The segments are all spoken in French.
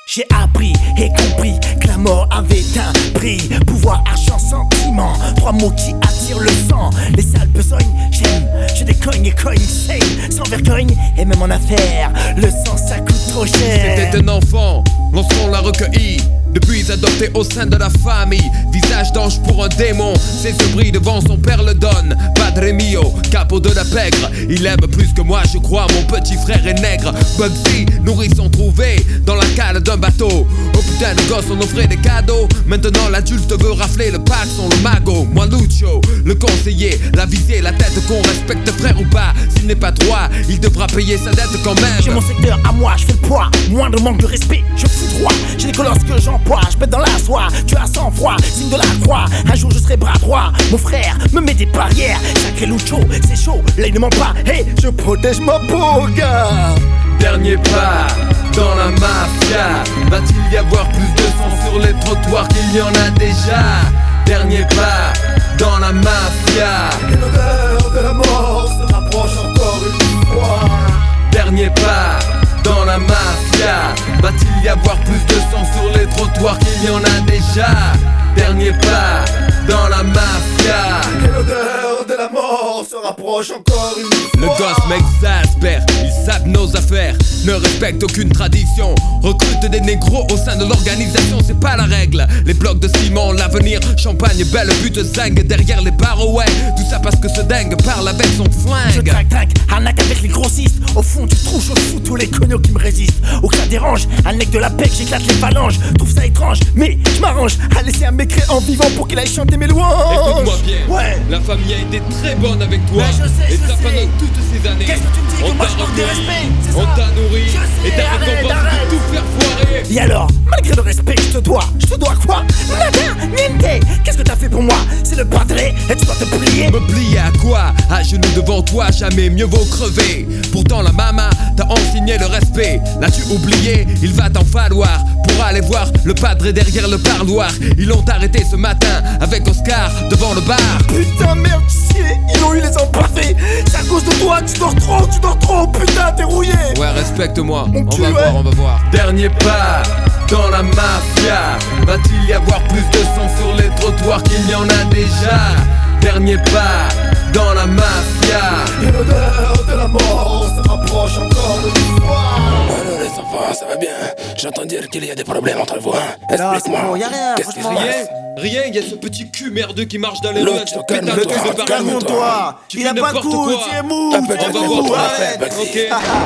J'ai appris et compris que la mort avait un prix. Pouvoir, argent, sentiment, trois mots qui attirent le sang. Les sales besognes, j'aime, je décogne et cogne same. Sans vergogne et même en affaires, le sang ça coûte trop cher. C'était un enfant, lorsqu'on l'a recueilli, depuis adopté au sein de la famille. Visage d'ange pour un démon, ses yeux brillent devant son père le donne. Padre mio, capot de la pègre, il aime plus que moi je crois, mon petit frère est nègre. Bugsy, nourrisson trouvé dans la cale d'un bateau. Oh putain de gosse on offrait des cadeaux. Maintenant l'adulte veut rafler le paxon, le mago. Moi Lucio, le conseiller, la visée, la tête qu'on respecte frère ou pas. S'il n'est pas droit, il devra payer sa dette quand même. J'ai mon secteur à moi, je fais le poids, moindre manque de respect, je fous droit. J'ai des colosses que j'emploie, je pète dans la soie. Tu as sang froid, signe de la croix. Un jour je serai bras droit, mon frère me met des barrières. Sacré Lucho, c'est chaud, là il ne ment pas. Hey, je protège ma peau, gars. Dernier pas dans la mafia. Va-t-il y avoir plus de sang sur les trottoirs qu'il y en a déjà? Dernier pas dans la mafia. Et l'odeur de la mort se rapproche encore une fois. Dernier pas dans la mafia. Va-t-il y avoir plus de sang sur les trottoirs qu'il y en a déjà? Dernier pas dans la mafia. Et l'odeur de la mort se rapproche encore une fois. Le gosse m'exaspère, ils savent nos affaires, ne respectent aucune tradition. Recrute des négros au sein de l'organisation, c'est pas la règle. Les blocs de ciment, l'avenir, champagne, belle pute zingue derrière les barreaux, ouais. Tout ça parce que ce dingue parle avec son flingue. Je traque, arnaque avec les grossistes. Au fond du trou, je fous tous les cognos qui me résistent. Ou que ça dérange, un mec de la bec, j'éclate les phalanges. Trouve ça étrange, mais je m'arrange à laisser un mécréant vivant pour qu'il aille chanter mes louanges. Écoute-moi bien, ouais. La famille a été très bonne avec toi. Mais je sais, et ça sais. pendant toutes ces années. Qu'est-ce que tu me dis, que moi je manque de recueilli, respect, c'est on ça? t'a nourri, Je sais, et t'as arrête, récompensé arrête. de tout faire foirer. Et alors, malgré le respect que je te dois quoi? Nada, niente. Qu'est-ce que t'as fait pour moi? C'est le padre et tu dois te plier. Me plier à quoi? À genoux devant toi, jamais mieux vaut crever. Pourtant la maman t'a enseigné le respect. L'as-tu oublié? Il va t'en falloir pour aller voir le padre derrière le parloir. Ils l'ont arrêté ce matin avec Oscar devant le bar. Putain merde, ils ont eu les imparfaits. C'est à cause de toi, tu dors trop. Putain, t'es rouillé. Ouais, respecte-moi, Mon on cul, va ouais. voir, on va voir. Dernier pas dans la mafia. Va-t-il y avoir plus de sang sur les trottoirs qu'il y en a déjà? Dernier pas dans la mafia. Et l'odeur de la mort se rapproche encore une fois. Alors les enfants, ça va bien? J'entends dire qu'il y a des problèmes entre vous, hein? Non, Explique-moi. c'est bon, y a rien, Qu'est-ce qui se franchement. passe? Rien, il y a ce petit cul merdeux qui marche dans les L'autre, rues, tu calme-toi, pètes un truc de partout. Calme-toi. Tu Il fais a pas de n'importe coups, quoi. tu es mou. Un peu de On va calme, voir on ton va affaire, faire, Bugsy.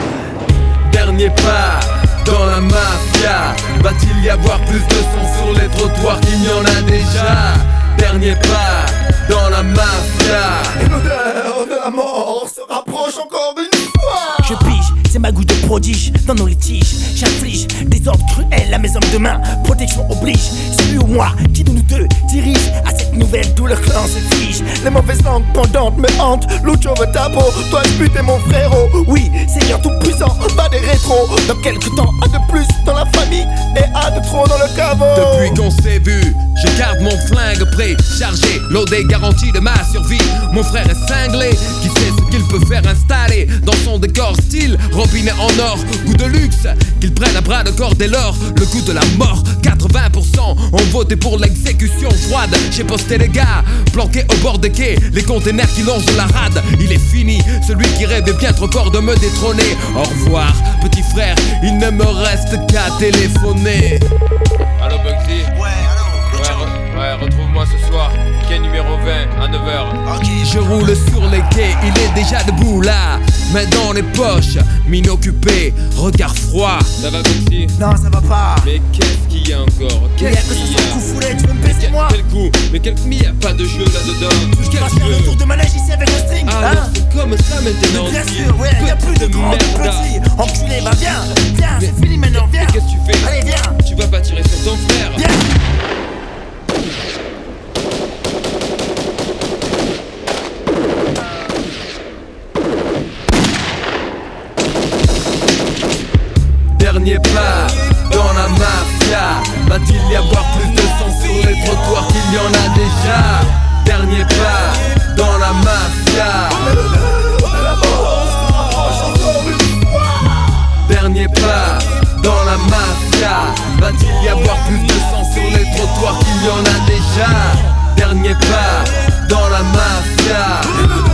ok. Dernier pas dans la mafia. Va-t-il y avoir plus de sang sur les trottoirs qu'il y en a déjà? Dernier pas dans la mafia. Et l'odeur de la mort se rapproche encore une fois. Je pige, c'est ma goutte de prodige dans nos litiges. J'inflige des ordres cruels à mes hommes de main. Protection oblige, c'est lui ou moi qui de nous deux dirige à cette nouvelle douleur clan se fige. Les mauvaises langues pendantes me hantent. Lucho veut ta peau, toi je bute mon frérot. Oui, Seigneur tout puissant, pas des rétros. Dans quelques temps, un de plus dans la famille et un de trop dans le caveau. Depuis qu'on s'est vu, je garde mon flingue prêt, chargé, loadé, garantie de ma survie. Mon frère est cinglé, qui sait ce qu'il peut faire installer dans son décor style robinet en or, goût de luxe, qu'il prenne à bras le corps dès lors, le goût de la mort. 80% ont voté pour l'exécution froide. J'ai posté les gars, planqués au bord des quais, les containers qui longent la rade. Il est fini, celui qui rêvait bien trop fort de me détrôner. Au revoir, petit frère, il ne me reste qu'à téléphoner. Allô Bugsy? Ouais, alors, Ouais, retrouve-moi ce soir, quai numéro 20 à 9h. ok. Je roule sur les quais, il est déjà debout là, main dans les poches, mine occupée, regard froid. Ça va Bugsy? Non, ça va pas. Mais qu'est-ce qu'il y a encore? Il y a que ce soit coup foulet, tu veux me baisser moi? Quel coup? Mais il n'y a pas de jeu là-dedans. Je vais faire le tour de manège ici avec le string, Ah hein? non, c'est comme ça maintenant. Bien sûr, ouais, y'a plus de grand, de petit. Enculé, bah viens, c'est fini maintenant, viens. Mais qu'est-ce que tu fais? Allez, viens, Tu vas pas tirer sur ton frère. viens. Dernier pas dans la mafia. Va-t-il y avoir plus de sang sur les trottoirs qu'il y en a déjà? Dernier pas dans la mafia. Dernier pas dans la mafia. Va-t-il y avoir plus de sang sur les trottoirs qu'il y en a déjà? Dernier pas dans la mafia.